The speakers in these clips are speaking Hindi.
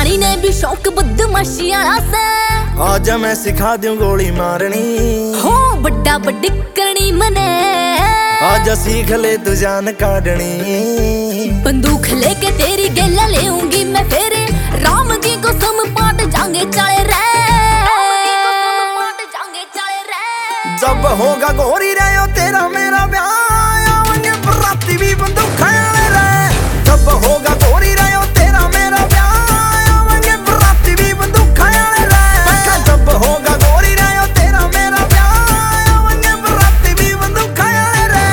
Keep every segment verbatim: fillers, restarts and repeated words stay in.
नानी ने भी शौक बदमाशियां से। आज मैं सिखा दूं गोली मारनी, हो बड़ा बड़ी करनी मने। आज सीख ले तू जान काटनी, बंदूक लेके तेरी गेला लेऊंगी मैं फेरे। राम की कसम पाट जांगे चले रे, जब होगा गोरी रहो तेरा मेरा ब्याह, आवेंगे बराती भी बंदूक खाने रे। जब होगा गोरी रहो तेरा मेरा ब्याह, आवेंगे बराती भी बंदूक खाने रे। जब होगा गोरी रहो तेरा मेरा ब्याह, आवेंगे बराती भी बंदूक खाने रे।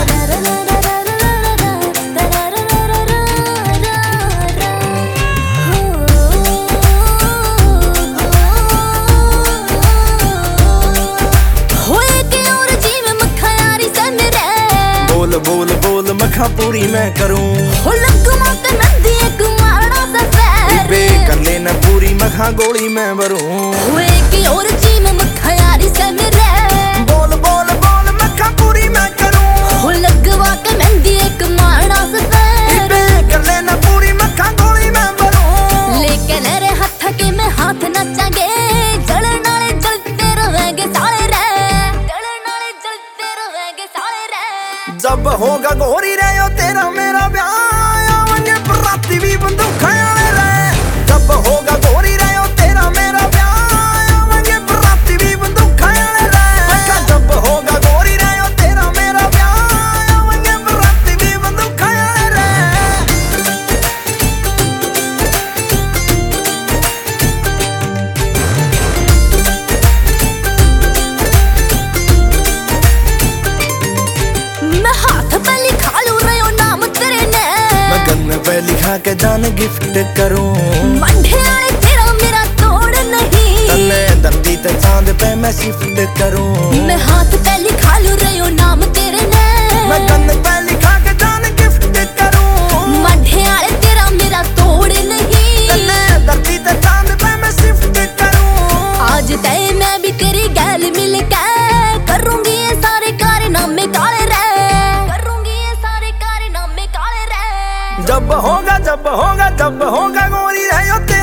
बोल बोल बोल मखा पूरी मैं करूं, हो लगमा के नंदी एक मारना सफेद बे कर लेना पूरी मखा गोली मैं भरूं। हो एक और चीम मखा यारी से मेरे। बोल बोल बोल मखा पूरी मैं करूं, हो लगवा के नंदी एक मारना सफेद बे कर लेना पूरी मखा गोली मैं भरूं। लेके मेरे हाथ के में हाथ नचांगे, जलने वाले जलते रहेंगे साले रे, जलने वाले जलते रहेंगे साले रे। जब होगा गोरी रहो तेरा मेरा ब्याह, आवेंगे बराती भी बंदूक खाने रे। जब होगा गोरी रहो तेरा मेरा ब्याह, आवेंगे बराती भी बंदूक खाने रे। जब होगा गोरी रहो तेरा मेरा ब्याह, आवेंगे बराती भी बंदूक खाने रे। मैं हाथ पे लिखा लूं रयो नाम तेरे ने, मैं गन पे लिखा के जान गिफ्ट करूं। मंढे आले तेरा मेरा तोड़ नहीं, तन्ने धरती ते चांद पे मैं शिफ्ट करूं। मैं हाथ पे लिखा लूं रयो नाम तेरे ने, मैं गन पे लिखा के जान गिफ्ट करूं। मंढे आले तेरा मेरा तोड़ नहीं, तन्ने धरती ते चांद पे मैं शिफ्ट करूं। आज तय मैं भी तेरी गैल मिल के करूंगी ये सारे कारनामे काले रे, करूंगी ये सारे कारनामे काले रे। जब होगा जब होगा जब होगा गोरी रहो